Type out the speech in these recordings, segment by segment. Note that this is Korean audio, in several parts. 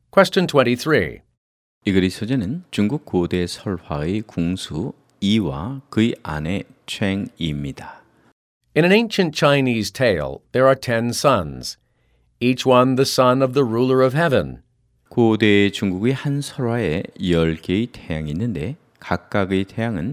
Question 23. 이 글의 소재는 중국 고대 설화의 궁수 이와 그의 아내 챙이입니다. In an ancient Chinese tale, there are 10 sons, each one the son of the ruler of heaven. 고대 중국의 한 설화에 10개의 태양이 있는데 각각의 태양은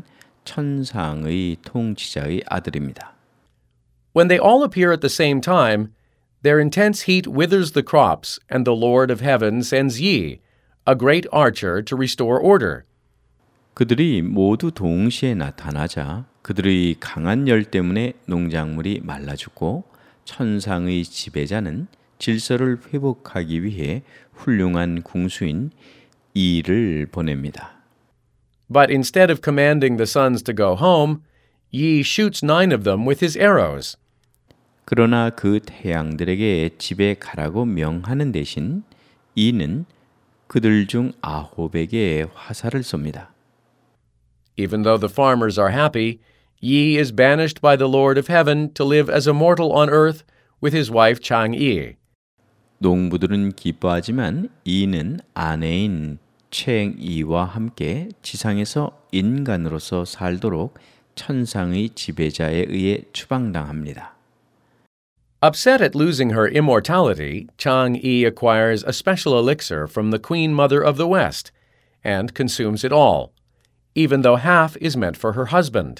천상의 통치자의 아들입니다. When they all appear at the same time, their intense heat withers the crops, and the Lord of heaven sends Yi, a great archer, to restore order. 그들이 모두 동시에 나타나자 그들의 강한 열 때문에 농작물이 말라 죽고 천상의 지배자는 질서를 회복하기 위해 훌륭한 궁수인 이를 보냅니다. But instead of commanding the sons to go home, Yi shoots 9 of them with his arrows. 그러나 그 태양들에게 집에 가라고 명하는 대신 이는 그들 중 9에게 화살을 쏩니다. Even though the farmers are happy, Yi is banished by the Lord of heaven to live as a mortal on earth with his wife Chang'e. 농부들은 기뻐하지만 이는 아내인 챙이와 함께 지상에서 인간으로서 살도록 천상의 지배자에 의해 추방당합니다. Upset at losing her immortality, Chang'e acquires a special elixir from the Queen Mother of the West and consumes it all, even though half is meant for her husband.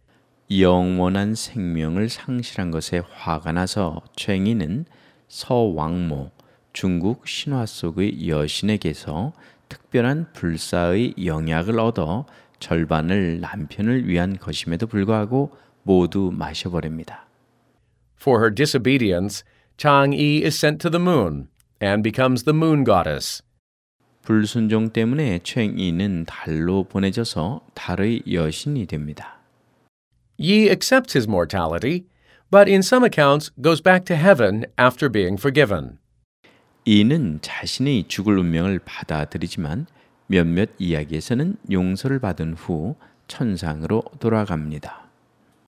영원한 생명을 상실한 것에 화가 나서 챙이는 서왕모, 중국 신화 속의 여신에게서 특별한 불사의 영약을 얻어 절반을 남편을 위한 것임에도 불구하고 모두 마셔버립니다. For her disobedience, Chang'e is sent to the moon and becomes the moon goddess. 불순종 때문에 챙이는 달로 보내져서 달의 여신이 됩니다. Yi accepts his mortality, but in some accounts goes back to heaven after being forgiven. 이는 자신이 죽을 운명을 받아들이지만 몇몇 이야기에서는 용서를 받은 후 천상으로 돌아갑니다.